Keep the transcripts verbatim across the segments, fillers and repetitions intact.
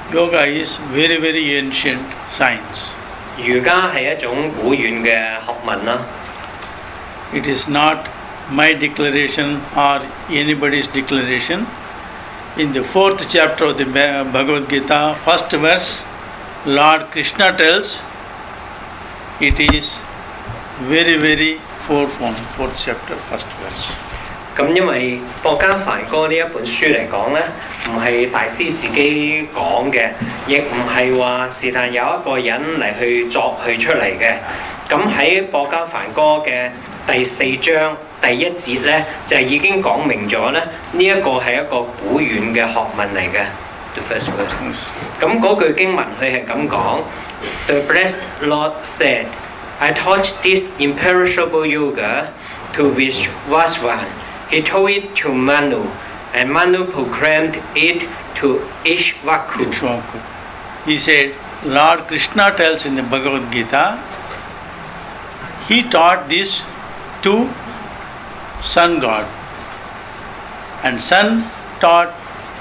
Yoga is very very ancient science. 瑜伽係一種古遠嘅學問啦。 It is not my declaration or anybody's declaration. In the fourth chapter of the Bhagavad Gita, first verse, Lord Krishna tells, it is very very fourfold, fourth chapter, first verse. 咁因為《博家梵歌》呢一本書嚟講呢，唔係大師自己講嘅，亦唔係話是但有一個人嚟去作佢出嚟嘅。咁喺《博家梵歌》嘅第四章第一節呢，就係已經講明咗咧，呢一個係一個古遠嘅學問嚟嘅。The first verse。咁嗰句經文佢係咁講 ：The blessed Lord said, I taught this imperishable yoga to Vishwasvan.He told it to Manu, and Manu proclaimed it to Ishvaku. He said, Lord Krishna tells in the Bhagavad Gita, he taught this to Sun God. And Sun taught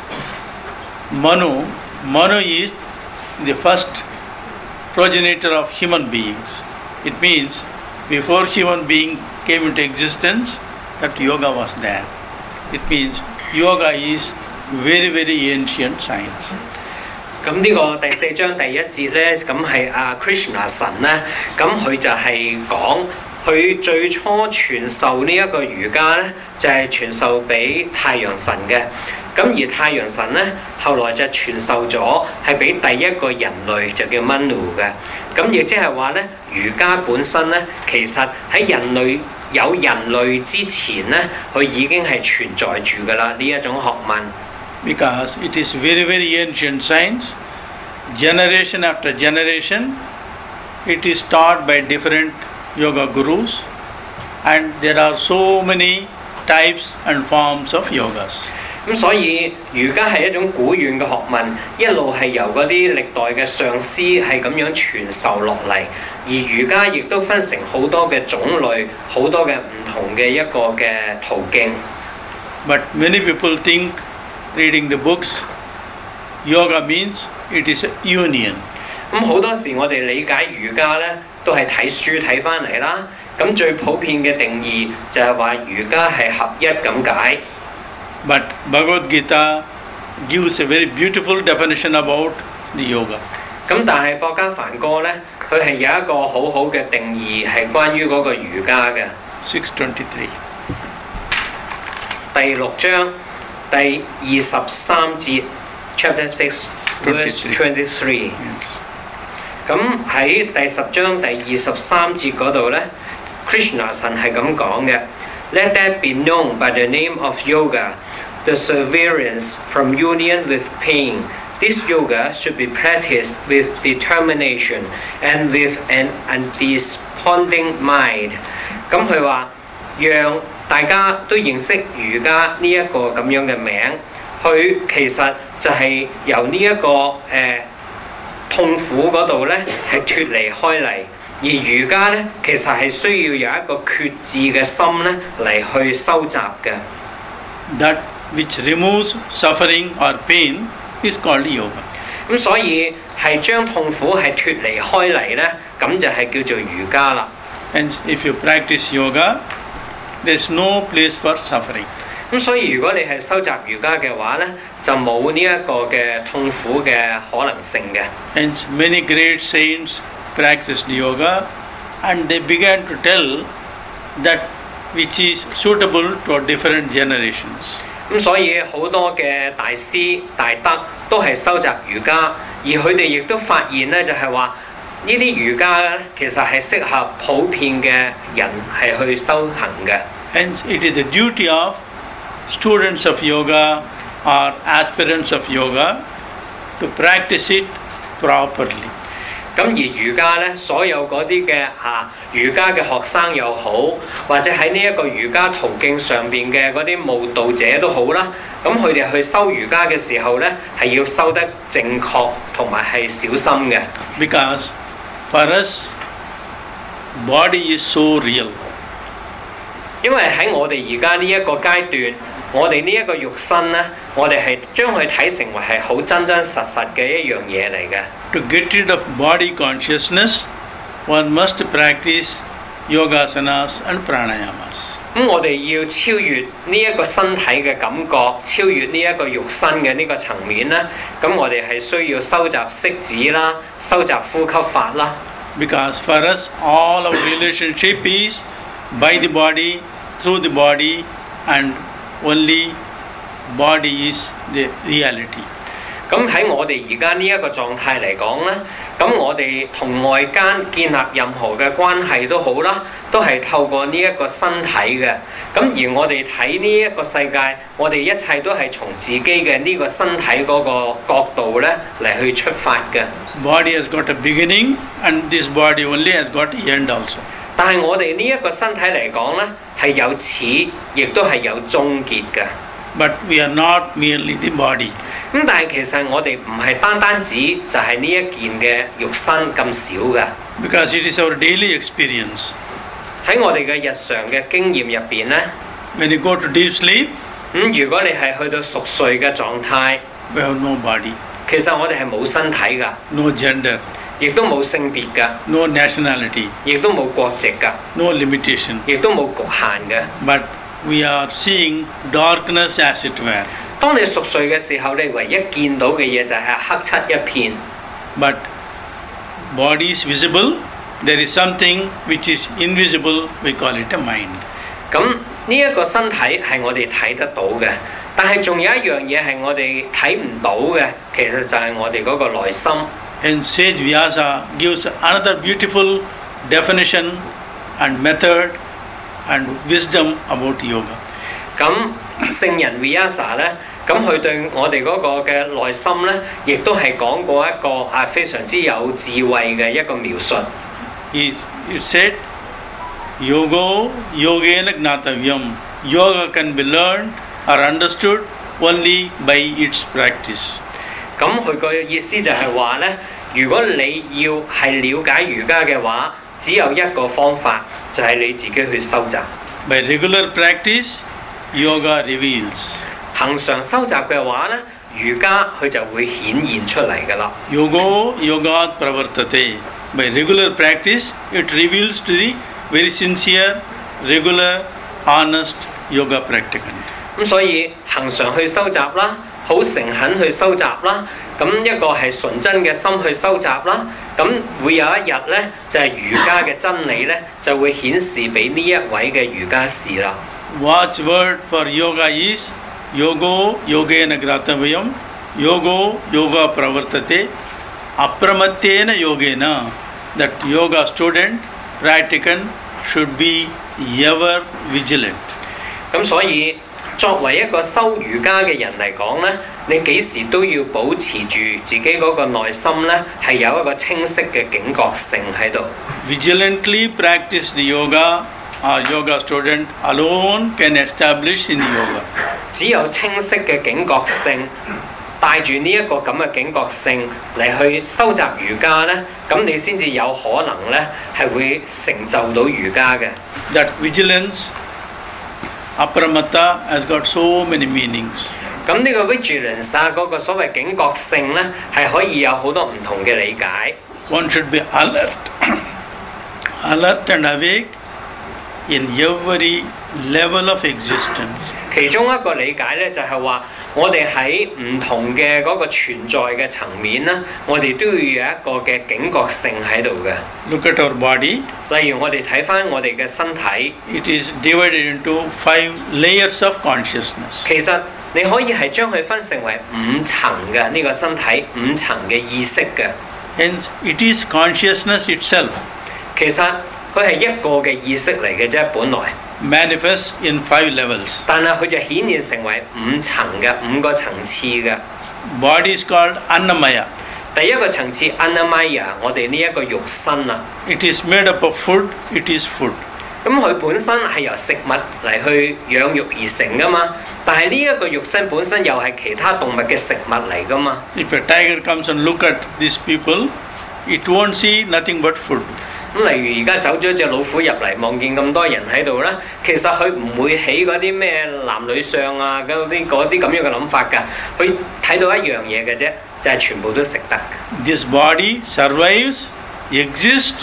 Manu. Manu is the first progenitor of human beings. It means before human being came into existence, that yoga was there. It means yoga is very very ancient science. 咁呢個第四章第一節咧，咁係阿 Krishna 神咧，咁佢就係講佢最初傳授呢一個瑜伽咧，就係、是、傳授俾太陽神嘅。咁而太陽神咧，後來就傳授咗係俾第一個人類，就叫 Manu 嘅。咁亦即係話咧，瑜伽本身咧，其實喺人類有人類之前咧，佢已經係存在住㗎啦，呢一種學問。 Because it is very very ancient science, generation after generation, it is taught by different yoga gurus, and there are so many types and forms of yogas. 咁所以瑜伽係一種古遠嘅學問，一路係由嗰啲歷代嘅上師係咁樣傳授落嚟，而瑜伽亦都分成好多嘅種類，好多嘅唔同嘅一個嘅途徑。 But many people think, reading the books, yoga means it is a union. 咁好多時我哋理解瑜伽咧，都係睇書睇翻嚟啦。咁最普遍嘅定義就係話瑜伽係合一咁解。 But Bhagavad Gita gives a very beautiful definition about the yoga. 咁但係博家梵歌咧，佢係有一個好好嘅定義係關於嗰個瑜伽嘅。 six twenty-three。 第六章第二十三節 ，Chapter Six Verse Twenty-three。咁喺第十章第二十三節嗰度咧 ，Krishna 神係咁講嘅。Let that be known by the name of yoga, the severance from union with pain. This yoga should be practiced with determination and with an undesponding mind. 咁佢話，讓大家都認識瑜伽呢一個咁樣嘅名，佢其實就係由呢、這、一個誒、呃、痛苦嗰度咧係脱離開嚟。而瑜伽咧，其實係需要有一個決志嘅心咧嚟去收集嘅。 That which removes suffering or pain is called yoga. 咁所以係將痛苦係脱離開嚟咧，咁就係叫做瑜伽啦。 And if you practice yoga, there's no place for suffering. 咁所以如果你係收集瑜伽嘅話咧，就冇呢一個嘅痛苦嘅可能性嘅。 And many great saints practiced yoga, and they began to tell that which is suitable to different generations. 咁所以好多嘅大師大德都係收集瑜伽，而佢哋亦都發現咧，就係話呢啲瑜伽咧，其實係適合普遍嘅人係去修行嘅。 Hence, it is the duty of students of yoga or aspirants of yoga to practice it properly. 咁而瑜伽咧，所有嗰啲嘅嚇瑜伽嘅學生又好，或者喺呢一個瑜伽途徑上邊嘅嗰啲慕道者都好啦，咁佢哋去修瑜伽嘅時候咧，係要修得正確同埋係小心嘅。 Because for us, body is so real. 因為喺我哋而家呢一個階段， 我哋呢一個肉身呢，我哋係將佢睇成為係好真真實實嘅一樣嘢嚟嘅。 To get rid of body consciousness, one must practice yogasanas and pranayamas. 咁我哋要超越呢一個身體嘅感覺，超越呢一個肉身嘅呢個層面咧，咁我哋係需要收集息子啦，收集呼吸法啦。 Because for us, all our relationship is by the body, through the body, and only body is the reality. 咁喺我哋而家呢一個狀態嚟講咧，咁我哋同外間建立任何嘅關係都好啦，都係透過呢一個身體嘅。咁而我哋睇呢一個世界，我哋一切都係從自己嘅呢個身體嗰個角度咧嚟去出發嘅。 Body has got a beginning, and this body only has got end also. 但係我哋呢一個身體嚟講咧，係有始，亦都係有終結嘅。 But we are not merely the body. 咁但係其實我哋唔係單單止就係呢一件嘅肉身咁少嘅。 Because it is our daily experience. 喺我哋嘅日常嘅經驗入邊咧， When you go to deep sleep, 咁如果你係去到熟睡嘅狀態， we have no body, 其實我哋係冇身體㗎， no gender, 亦都冇性別㗎， no nationality, 亦都冇國籍㗎， no limitation. 亦都冇局限嘅。 But we are seeing darkness as it were. 當你熟睡嘅時候，你唯一見到嘅嘢就係黑漆一片。 But body is visible. There is something which is invisible. We call it a mind. 咁呢一個身體係我哋睇得到嘅，但係仲有一樣嘢係我哋睇唔到嘅，其實就係我哋嗰個內心。 And Sage Vyasa gives another beautiful definition and method and wisdom about yoga. 咁聖人 Vyasa 咧，咁佢對我哋嗰個嘅內心咧，亦都係講過一個啊非常之有智慧嘅一個描述。 He it said, Yogo yogena gnatavyam. Yoga can be learned or understood only by its practice. 咁佢個意思就係話咧，如果你要係了解瑜伽嘅話，只有一個方法，就係、是、你自己去收集。 By regular practice, yoga reveals. 恆常收集嘅話咧，瑜伽佢就會顯現出嚟㗎啦。 Yogo yogat pravartate. By regular practice, it reveals to the very sincere, regular, honest yoga practicant. 咁所以恆常去收集啦，好誠懇去收集啦，咁一個係純真嘅心去收集啦，咁會有一日咧，就係、是、瑜伽嘅真理咧，就會顯示俾呢一位嘅瑜伽士啦。 Watchword for yoga is Yogo yogena gratavayam, Yogo yoga pravartate, Apramattena yogena. That yoga student, practicant should be ever vigilant. 咁所以作為一個修瑜伽嘅人嚟講咧，你幾時都要保持住自己嗰個內心咧，係有一個清晰嘅警覺性喺度。 Vigilantly practice the yoga, or yoga student alone can establish in yoga. 只有清晰嘅警覺性，帶住呢一個咁嘅警覺性嚟去收集瑜伽咧，咁你先至有可能咧係會成就到瑜伽嘅。 That vigilance, Aparamatta, has got so many meanings. 咁呢個 vigilance 啊，嗰個所謂警覺性咧，係可以有好多唔同嘅理解。 One should be alert, alert and awake in every level of existence. 其中一個理解咧，就係話我哋喺唔同嘅嗰個存在嘅層面咧，我哋都要有一個嘅警覺性喺度嘅。 Look at our body. 例如我哋睇翻我哋嘅身體， It is divided into five layers of consciousness. 其實你可以係將佢分成為五層嘅呢個身體，五層嘅意識嘅。 Hence, it is consciousness itself. 其實佢係一個嘅意識嚟嘅啫，本來。 Manifests in five levels. 但係佢就顯現成為五層嘅五個層次嘅。 Body is called Annamaya. 第一個層次 Annamaya， 我哋呢一個肉身啊。 It is made up of food. It is food. 咁佢本身係由食物嚟去養育而成噶嘛，但係呢一個肉身本身又係其他動物嘅食物嚟噶嘛。 If a tiger comes and look at these people, it won't see nothing but food. 咁例如而家走咗隻老虎入嚟，望見咁多人喺度咧，其實佢唔會起嗰啲咩男女相啊，嗰啲嗰啲咁樣嘅諗法㗎。佢睇到一樣嘢嘅啫，就係、是、全部都食得。 This body survives, exists,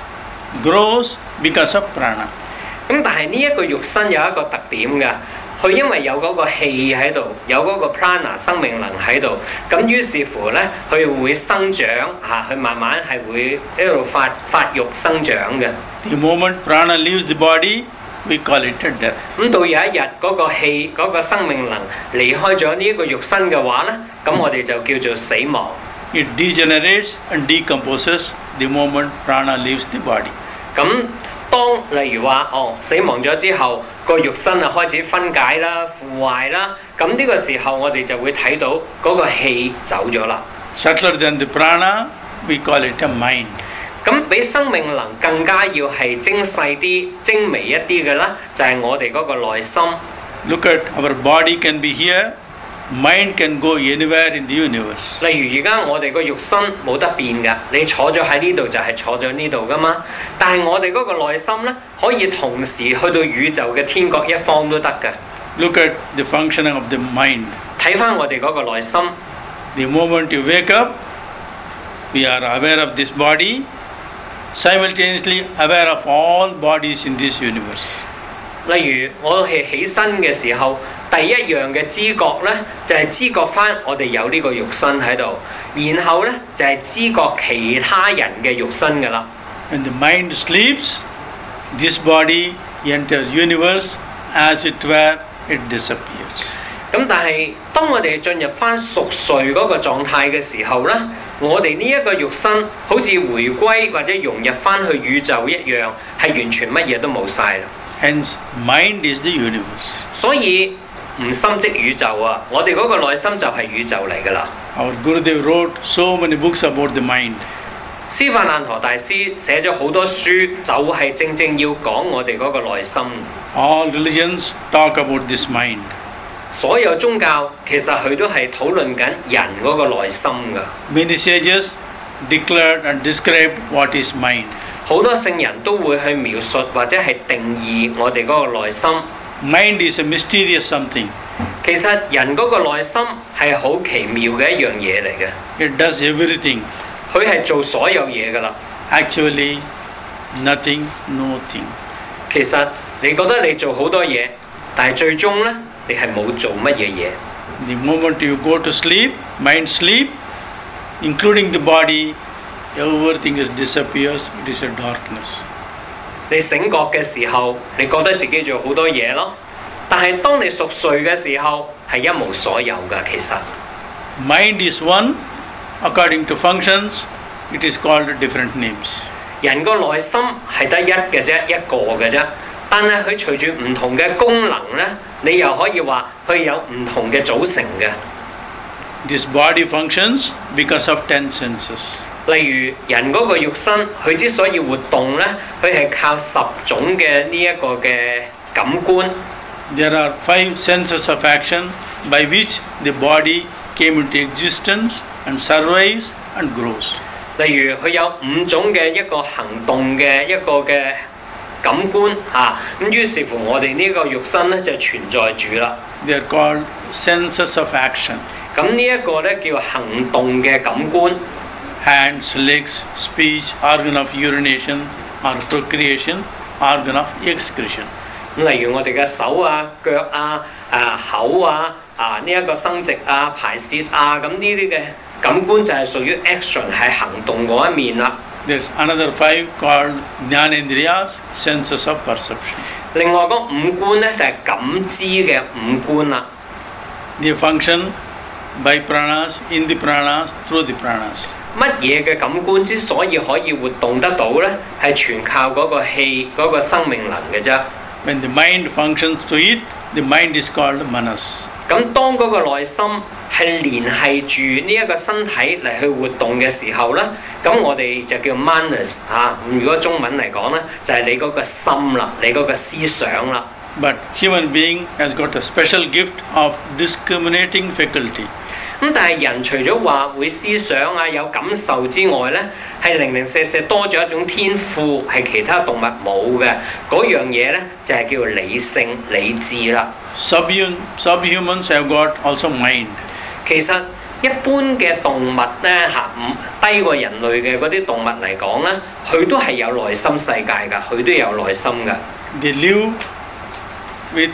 grows because of prana. 咁但係呢一個肉身有一個特點㗎。佢因為有嗰個氣喺度，有嗰個 prana 生命能喺度，咁於是乎咧，佢會生長嚇，佢慢慢係會一路發發育生長嘅。 The moment prana leaves the body, we call it a death. 咁到有一日嗰個氣嗰個生命能離開咗呢一個肉身嘅話咧，咁我哋就叫做死亡。 It degenerates and decomposes the moment prana leaves the body. 咁當例如話哦死亡咗之後，個肉身啊開始分解啦、腐壞啦，咁呢個時候我哋就會睇到嗰個氣走咗啦。 Subtler than the prana, we call it a mind. 咁比生命能更加要係精細啲、精微一啲嘅啦，就係、是、我哋嗰個內心。 Look at our body can be here, mind can go anywhere in the universe. 例如而家我哋個肉身冇得變㗎，你坐咗喺呢度就係坐咗呢度㗎嘛。但係我哋嗰個內心咧，可以同時去到宇宙嘅天國一方都得㗎。 Look at the functioning of the mind. 睇返我哋嗰個內心。 The moment you wake up, we are aware of this body, simultaneously aware of all bodies in this universe. 例如我係起身嘅時候，第一樣嘅知覺咧，就係、是、知覺返我哋有呢個肉身喺度，然後咧就係、是、知覺其他人嘅肉身㗎啦。 When the mind sleeps, this body enters universe as it were, it disappears. 咁但係當我哋進入返熟睡嗰個狀態嘅時候咧，我哋呢一個肉身好似回歸或者融入返去宇宙一樣，係完全乜嘢都冇晒啦。 Hence, mind is the universe. 所以唔心即宇宙啊！我哋嗰個內心就係宇宙嚟㗎啦。 Our Gurudev wrote so many books about the mind. 司法難陀大師寫咗好多書，就係、是、正正要講我哋嗰個內心。 All religions talk about this mind. 所有宗教其實佢都係討論緊人嗰個內心㗎。 Many sages declared and described what is mind. 好多聖人都會去描述或者係定義我哋嗰個內心。 Mind is a mysterious something. 其實人嗰個內心係好奇妙嘅一樣嘢嚟嘅。 It does everything. 佢係做所有嘢㗎啦。 Actually, nothing, nothing. 其實你覺得你做好多嘢，但係最終呢，你係冇做乜嘢嘢。 The moment you go to sleep, mind sleep, including the body, everything is disappears. It is a darkness. 你醒覺嘅時候，你覺得自己做好多嘢咯，但係當你熟睡嘅時候，係一無所有㗎。其實 Mind is one. According to functions, it is called different names. 人個內心係得一嘅啫，一個嘅啫。但係佢隨住唔同嘅功能咧，你又可以話佢有唔同嘅組成嘅。 This body functions because of ten senses. 例如人嗰個肉身，佢之所以活動咧，佢係靠十種嘅呢一個嘅感官。 There are five senses of action by which the body came into existence and survives and grows. 例如佢有五種嘅一個行動嘅一個嘅感官嚇，咁、啊、於是乎我哋呢個肉身咧就存在住啦。 They are called senses of action. 咁呢一個咧叫行動嘅感官。 Hands, legs, speech, organ of urination or procreation, organ of excretion. 咁例如我哋嘅手啊、腳啊、啊口啊、啊呢一個生殖啊、排泄啊，咁呢啲嘅感官就係屬於 action 係行動嗰一面啦。 There's another five called Jnanendriyas, senses of perception. 另外嗰五官咧就係、是、感知嘅五官啦。 They function by pranas, in the pranas, through the pranas. 乜嘢嘅感官之所以可以活動得到咧，係全靠嗰個氣、嗰、嗰個生命能嘅啫。 When the mind functions to it, the mind is called manas. 咁當嗰個內心係連係住呢一個身體嚟去活動嘅時候咧，咁我哋就叫 manas 嚇。如果中文嚟講咧，就係、是、你嗰個心啦，你嗰個思想啦。 But human being has got a special gift of discriminating faculty. 咁咁但係人除咗話會思想啊、有感受之外咧，係零零舍舍多咗一種天賦，係其他動物冇嘅嗰樣嘢咧，就係、是、叫做理性、理智啦。 Subhum subhumans have got also mind. 其實一般嘅動物咧嚇，唔低過人類嘅嗰啲動物嚟講咧，佢都係有內心世界㗎，佢都有內心㗎。 They live with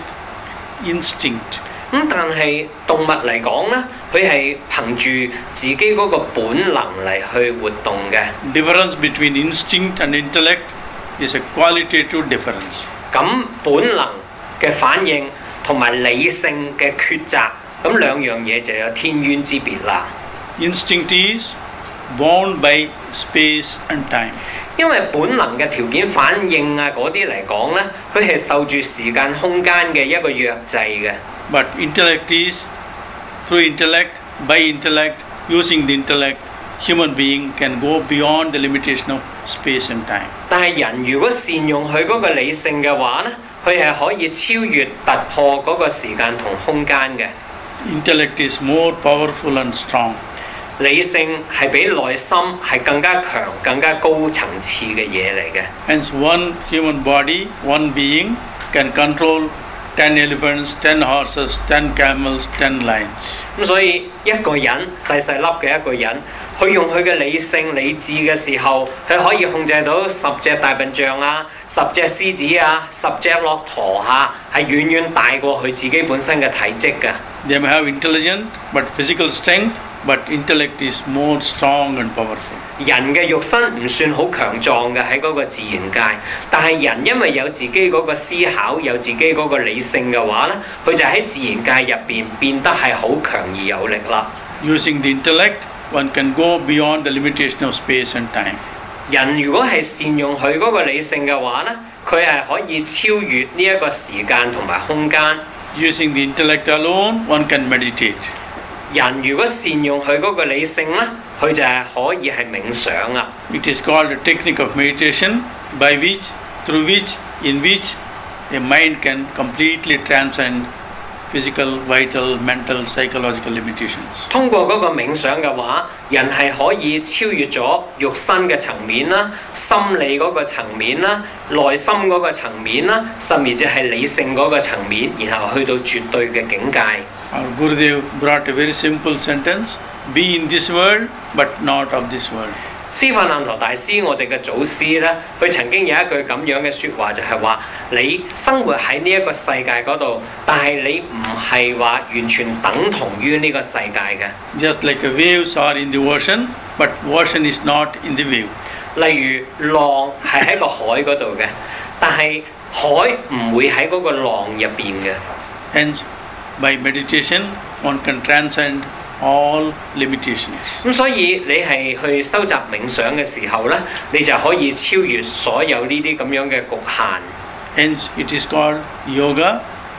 instinct. 咁但係動物嚟講咧，佢係憑住自己嗰個本能嚟去活動嘅。 Difference between instinct and intellect is a qualitative difference. 咁本能嘅反應同埋理性嘅抉擇，咁兩樣嘢就有天淵之別啦。 Instinct is bound by space and time. 因為本能嘅條件反應啊嗰啲嚟講咧，佢係受住時間空間嘅一個約制嘅。 But intellect is through intellect, by intellect, using the intellect, human being can go beyond the limitation of space and time. 但係人如果善用佢嗰個理性嘅話咧，佢係可以超越突破嗰個時間同空間嘅。 Intellect is more powerful and strong. 理性係比內心係更加強、更加高層次嘅嘢嚟嘅。 Hence, one human body, one being can control ten elephants, ten horses, ten camels, ten lions. 咁所以一個人細細粒嘅一個人，佢用佢嘅理性、理智嘅時候，佢可以控制到十隻大笨象啊、十隻獅子啊、十隻駱駝嚇，係遠遠大過佢自己本身嘅體積嘅。 They may have intelligence, but physical strength, but intellect is more strong and powerful. 人嘅肉身唔算好強壯嘅喺嗰個自然界，但係人因為有自己嗰個思考，有自己嗰個理性嘅話咧，佢就喺自然界入邊變得係好強而有力啦。 Using the intellect, one can go beyond the limitation of space and time. 人如果係善用佢嗰個理性嘅話咧，佢係可以超越呢一個時間同埋空間。 Using the intellect alone, one can meditate. 人如果善用佢嗰個理性咧，佢就係可以係冥想啊。 It is called a technique of meditation by which, through which, in which a mind can completely transcend physical, vital, mental, psychological limitations. 通過嗰個冥想嘅話，人係可以超越咗肉身嘅層面啦、心理嗰個層面啦、內心嗰個層面啦，甚至係理性嗰個層面，然後去到絕對嘅境界。 Our Gurudev brought a very simple sentence: be in this world, but not of this world. 司法難陀大師，我哋嘅祖師咧，佢曾經有一句咁樣嘅説話，就係話：你生活喺呢一個世界嗰度，但係你唔係話完全等同於呢個世界嘅。 Just like the waves are in the ocean, but ocean is not in the wave. 例如浪係喺個海嗰度嘅，但係海唔會喺嗰個浪入邊嘅。 Hence, by meditation, one can transcend all limitations. 咁所以你係去收集冥想嘅時候咧，你就可以超越所有呢啲咁樣嘅局限。 Hence, it is called yoga.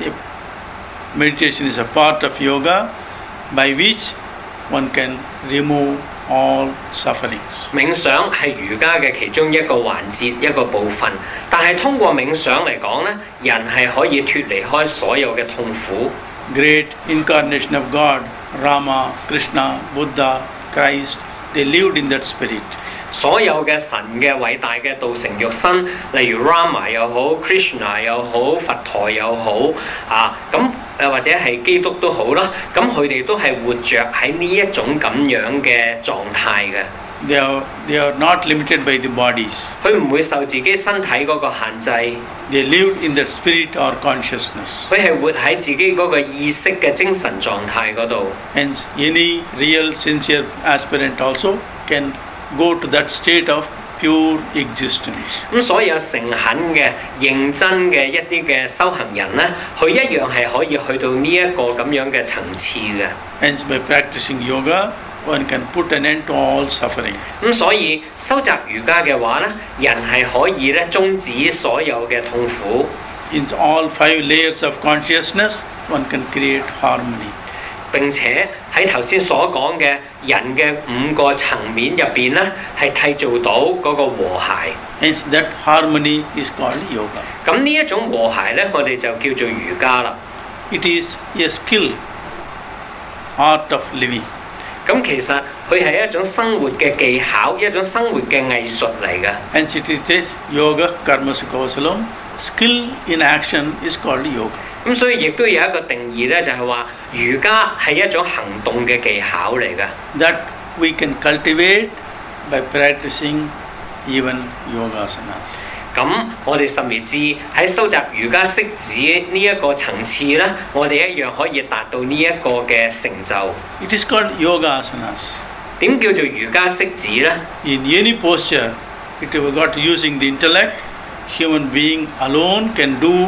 Meditation is a part of yoga by which one can remove all sufferings. 冥想係瑜伽嘅其中一個環節、一個部分，但係通過冥想嚟講咧，人係可以脫離開所有嘅痛苦。 Great incarnation of God, Rama, Krishna, Buddha, Christ, they lived in that spirit. 所有嘅神嘅偉大嘅道成肉身，例如 Rama 又好 ，Krishna 又好，佛陀又好，啊咁誒或者係基督都好啦，咁佢哋都係活着喺呢一種咁樣嘅狀態嘅。 They are, they are not limited by the bodies. 佢唔會受自己身體嗰個限制。 They lived in that spirit or consciousness. 佢係活喺自己嗰個意識嘅精神狀態嗰度。 Hence, any real sincere aspirant also can go to that state of pure existence. 咁所有誠懇嘅、認真嘅一啲嘅修行人咧，佢一樣係可以去到呢一個咁樣嘅層次嘅。 Hence, by practicing yoga, one can put an end to all suffering. 咁所以修習瑜伽嘅話咧，人係可以咧終止所有嘅痛苦。 In all five layers of consciousness, one can create harmony. 並且喺頭先所講嘅人嘅五個層面入邊咧，係締造到嗰個和諧。 Hence, that harmony is called yoga. 咁呢一種和諧咧，我哋就叫做瑜伽啦。 It is a skill, art of living. 咁其實佢係一種生活嘅技巧，一種生活嘅藝術嚟嘅。 Hence it is yoga karmasu kausalam. Skill in action is called yoga. 咁所以亦都有一個定義咧，就係話瑜伽係一種行動嘅技巧嚟嘅。 That we can cultivate by practicing even yogasanas. 咁我哋甚至喺收集瑜伽式子呢一個層次咧，我哋一樣可以達到呢一個嘅成就。 It is called yogasanas. 點叫做瑜伽式子咧？ In any posture, it is got using the intellect. Human being alone can do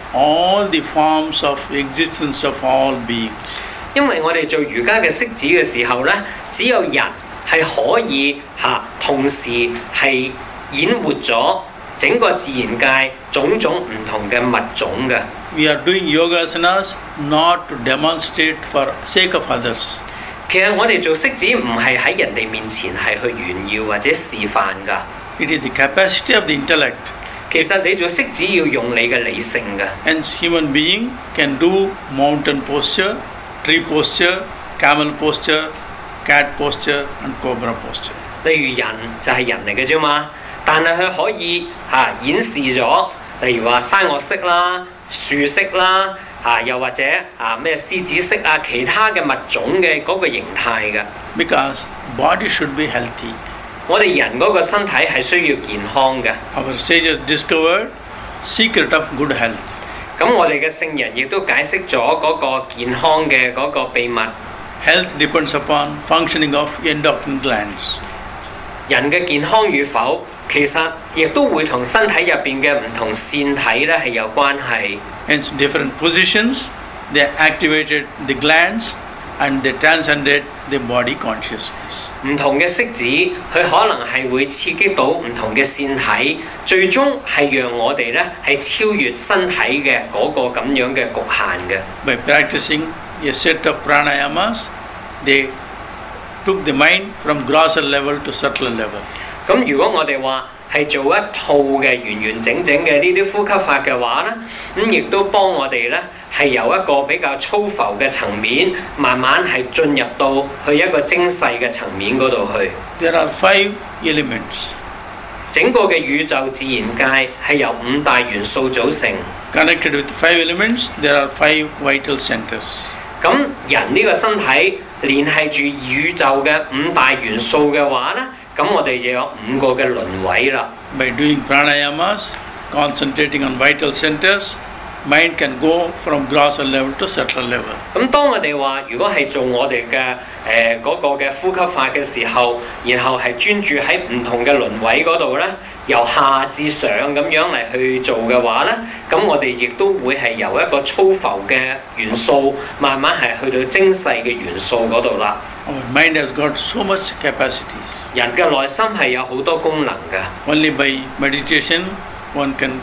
all the forms of existence of all beings. 因為我哋做瑜伽嘅式子嘅時候咧，只有人係可以嚇、啊、同時係演活咗整個自然界種種唔同嘅物種嘅。 We are doing yogasanas not to demonstrate for sake of others. 其實我哋做式子唔係喺人哋面前係去炫耀或者示範㗎。 It is the capacity of the intellect. 其實你做式子要用你嘅理性嘅。 Hence, human being can do mountain posture, tree posture, camel posture, cat posture, and cobra posture. 例如人就係人嚟嘅啫嘛，但係佢可以嚇、啊、演示咗，例如話山岳式啦、樹式啦，嚇、啊、又或者啊咩獅子式啊，其他嘅物種嘅嗰個形態嘅。 Because body should be healthy. 我哋人嗰個身體係需要健康嘅。 Our sages discovered secret of good health. 咁我哋嘅聖人亦都解釋咗嗰個健康嘅嗰個秘密。 Health depends upon functioning of endocrine glands. 人嘅健康與否，其實亦都會同身體入邊嘅唔同腺體咧係有關係。 Hence, different positions, they activated the glands and they transcended the body consciousness. 唔同嘅式子，佢可能係會刺激到唔同嘅腺體，最終係讓我哋咧係超越身體嘅嗰個咁樣嘅局限嘅。 By practicing a set of pranayamas, they took the mind from grosser level to subtler level. 咁如果我哋話係做一套嘅完完整整嘅呢啲呼吸法嘅話咧，咁亦都幫我哋咧係由一個比較粗浮嘅層面，慢慢係進入到去一個精細嘅層面嗰度去。 There are five elements. 整個嘅宇宙自然界係由五大元素組成。 Connected with five elements, there are five vital centers. 咁人呢個身體聯繫住宇宙嘅五大元素嘅話咧，咁我哋就有五個嘅輪位啦。 By doing pranayamas, concentrating on vital centers, mind can go from grosser level to subtler level. 咁當我哋話如果係做我哋嘅誒嗰個嘅呼吸法嘅時候，然後係專注喺唔同嘅輪位嗰度咧，由下至上咁樣嚟去做嘅話咧，咁我哋亦都會係由一個粗浮嘅元素，慢慢係去到精細嘅元素嗰度啦。 Our mind has got so much capacities. 人嘅內心係有好多功能嘅。 Only by meditation one can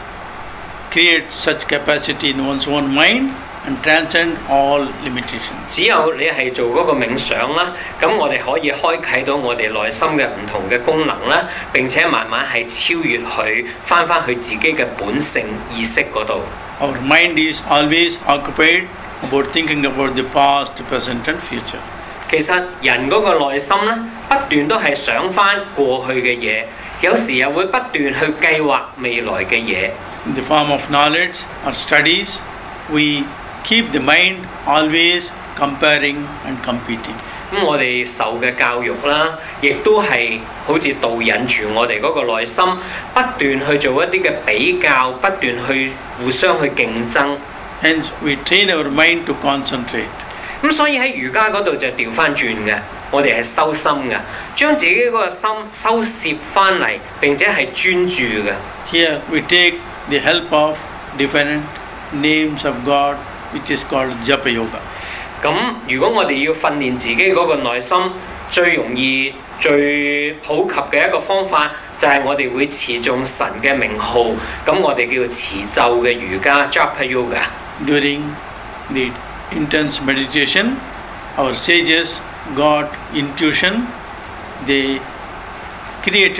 create such capacity in one's own mind and transcend all limitations. 只有你係做嗰個冥想啦，咁我哋可以開啟到我哋內心嘅唔同嘅功能啦，並且慢慢係超越佢，翻返去自己嘅本性意識嗰度。 Our mind is always occupied about thinking about the past, present and future. 其實人嗰個內心咧，不斷都係想翻過去嘅嘢，有時又會不斷去計劃未來嘅嘢。 In the form of knowledge or studies, we keep the mind always comparing and competing. 咁我哋受嘅教育啦，亦都係好似導引住我哋嗰個內心，不斷去做一啲嘅比較，不斷去互相去競爭。 Hence, we train our mind to concentrate. 咁所以喺瑜伽嗰度就調翻轉嘅，我哋係收心嘅，將自己嗰個心收攝翻嚟，並且係專注嘅。 Here we take the help of different names of God, which is called Japa Yoga. 咁如果我哋要訓練自己嗰個內心，最容易、最普及嘅一個方法，就係我哋會持誦神嘅名號，咁我哋叫持咒嘅瑜伽 Japa Yoga。 During the intense meditation, our sages got intuition. They created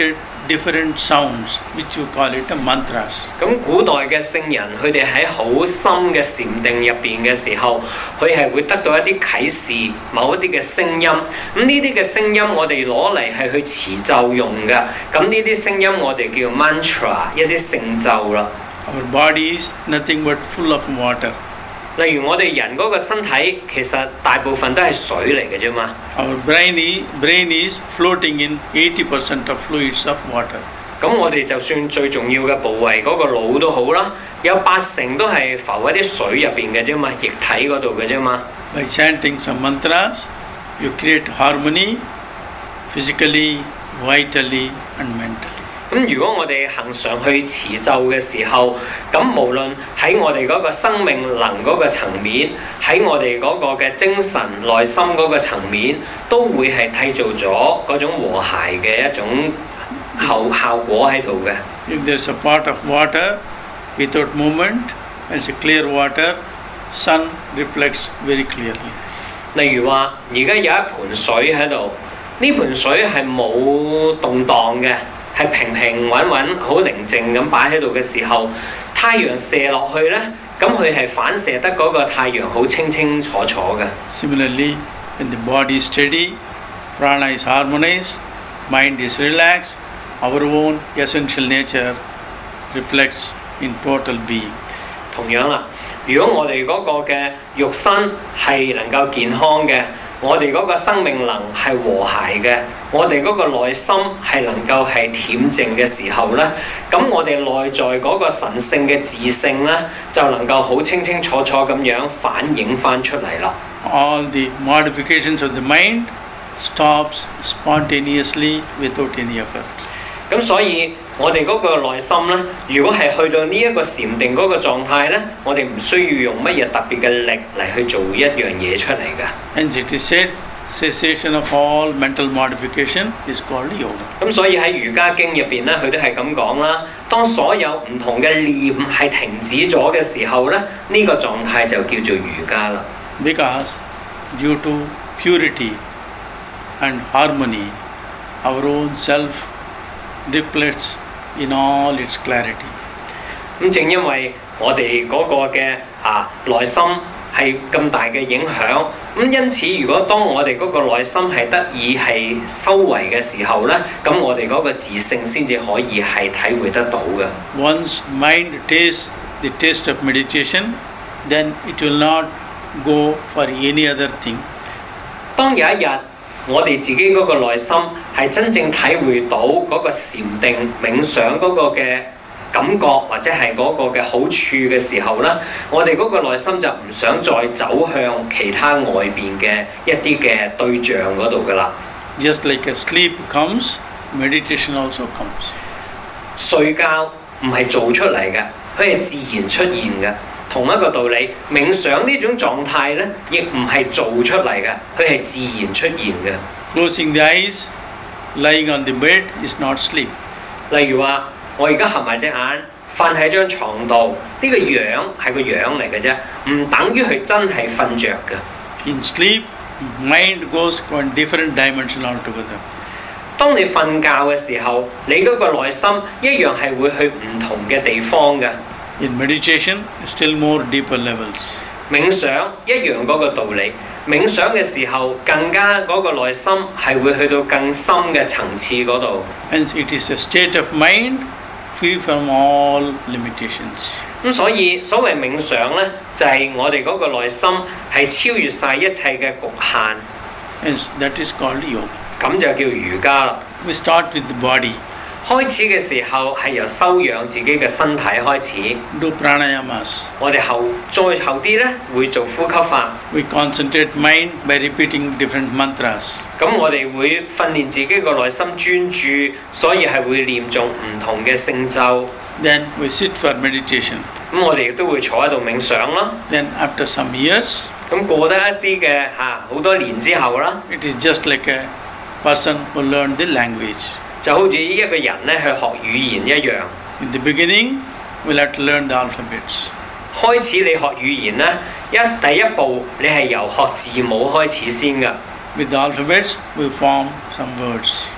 different sounds, which you call it a mantras. 咁古代嘅聖人，佢哋喺好深嘅禪定入邊嘅時候，佢係會得到一啲啟示，某一啲嘅聲音。咁呢啲嘅聲音，我哋攞嚟係去持咒用嘅。咁呢啲聲音我哋叫 mantra， 一啲聖咒啦。 Our body is nothing but full of water. 例如我哋人嗰個身體，其實大部分都係水嚟嘅啫嘛。 Our brain is, brain is floating in eighty percent of fluids of water. 咁我哋就算最重要嘅部位嗰個腦都好啦，有八成都係浮喺啲水入邊嘅啫嘛，液體嗰度嘅啫嘛。 By chanting some mantras, you create harmony physically, vitally, and mentally. 咁如果我哋行上去持咒嘅時候，咁無論喺我哋嗰個生命能嗰個層面，喺我哋嗰個嘅精神內心嗰個層面，都會係締造咗嗰種和諧嘅一種效效果喺度嘅。 If there's a pot of water without movement, it's a clear water, sun reflects very clearly. 例如話，而家有一盆水喺度，呢盆水係冇動盪嘅。係平平穩穩、好寧靜咁擺喺度嘅時候，太陽射落去呢，咁佢係反射得嗰個太陽好清清楚楚嘅。 Similarly, when the body is steady, prana is harmonized, mind is relaxed, our own essential nature reflects in total being. 同樣啦，如果我哋嗰個嘅肉身係能夠健康嘅，我哋嗰個生命能係和諧嘅，我哋嗰個內心係能夠係恬靜嘅時候呢，咁我哋內在嗰個神聖嘅自性呢，就能夠好清清楚楚咁樣反映翻出嚟啦。 All the modifications of the mind stops spontaneously without any effort. 咁所以我哋嗰個內心呢，如果係去到呢一個禪定嗰個狀態呢，我哋唔需要用乜嘢特別嘅力嚟去做一樣嘢出嚟㗎。 Hence it is said, cessation of all mental modification is called yoga. 咁所以喺瑜伽經入邊呢，佢都係咁講啦。當所有唔同嘅念係停止咗嘅時候呢，呢、這個狀態就叫做瑜伽啦。 Because due to purity and harmony, our own self reflects in all its clarity. 咁正因為我哋嗰個嘅啊內心係咁大嘅影響，咁因此如果當我哋嗰個內心係得以係修為嘅時候呢，咁我哋嗰個自性先至可以係體會得到嘅。 Once mind tastes the taste of meditation, then it will not go for any other thing. 當有一日我哋自己嗰個內心係真正體會到嗰個禪定冥想嗰個嘅感覺或者係嗰個嘅好處嘅時候呢，我哋嗰個內心就唔想再走向其他外邊嘅一啲嘅對象嗰度噶啦。 Just like a sleep comes, meditation also comes. 睡覺唔係做出嚟嘅，佢係自然出現嘅。同一個道理，冥想呢種狀態呢，亦唔係做出嚟嘅，佢係自然出現嘅。 Closing the eyes, lying on the bed is not sleep. 例如話，我而家合埋隻眼，瞓喺張床度，呢、這個樣係個樣嚟嘅啫，唔等於佢真係瞓着嘅。 In sleep, mind goes to a different dimension altogether. 當你瞓覺嘅時候，你嗰個內心一樣係會去唔同嘅地方嘅。 In meditation, still more deeper levels. 冥想一樣嗰個道理，冥想嘅時候更加嗰個內心係會去到更深嘅層次嗰度。 Hence, it is a state of mind free from all limitations. 咁所以所謂冥想呢，就係、是、我哋嗰個內心係超越晒一切嘅局限。 Hence, that is called yoga. 咁就叫瑜伽啦。 We start with the body. 開始嘅時候係由修養自己嘅身體開始。 Do pranayamas. 我哋後再後啲呢，會做呼吸法。 We concentrate mind by repeating different mantras. 咁我哋會訓練自己個內心專注，所以係會念誦唔同嘅聖咒。 Then we sit for meditation. 咁我哋亦都會坐喺度冥想啦。 Then after some years, 咁過得一啲嘅嚇好多年之後啦， it is just like a person who learned the language. 就好似一個人咧去學語言一樣。 In the beginning, we'll have to learn the alphabets. 開始你學語言咧，一第一步你係由學字母開始先㗎。 With the alphabets, we form some words.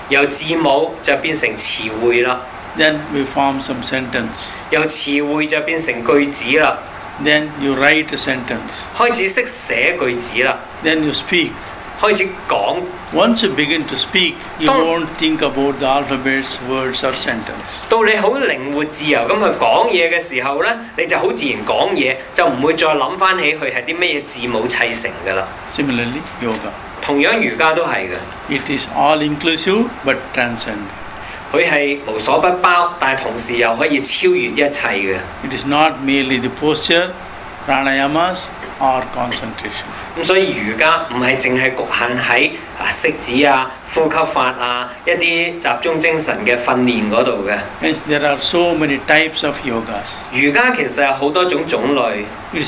由字母就變成詞彙啦， Then we form some sentence. 由詞彙就變成句子啦， Then you write a sentence. 開始識寫句子啦， Then you speak. 開始講。 Once you begin to speak, you Don't- won't think about the alphabets, words, or sentence. 到你好靈活自由咁去講嘢嘅時候呢，你就好自然講嘢，就唔會再諗翻起佢係啲咩嘢字母砌成㗎啦。 Similarly, yoga. 同樣瑜伽都係嘅， It is all inclusive but transcend. 佢係無所不包，但係同時又可以超越一切嘅。 It is not merely the posture, pranayamas, or concentration. 咁所以瑜伽唔係淨係局限喺啊息止啊、呼吸法啊一啲集中精神嘅訓練嗰度嘅。 Hence, there are so many types of yogas. 瑜伽其實有好多種種類， It is